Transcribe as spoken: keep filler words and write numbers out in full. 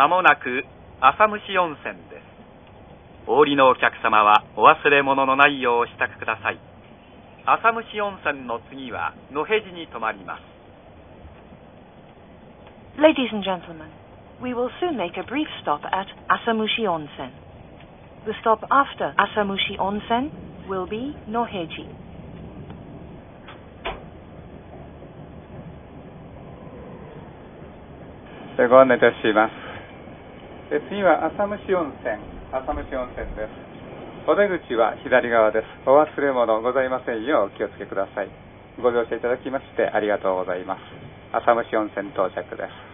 まもなく浅虫温泉です。お降りのお客様はお忘れ物のないようお支度ください。浅虫温泉の次は野辺地に停まります。 Ladies and gentlemen, we will soon make a brief stop at Asamushi Onsen. The stop after Asamushi Onsen will be Noheji. ご案内いたします。次は浅虫温泉、浅虫温泉です。お出口は左側です。お忘れ物ございませんようお気をつけください。ご乗車いただきましてありがとうございます。浅虫温泉到着です。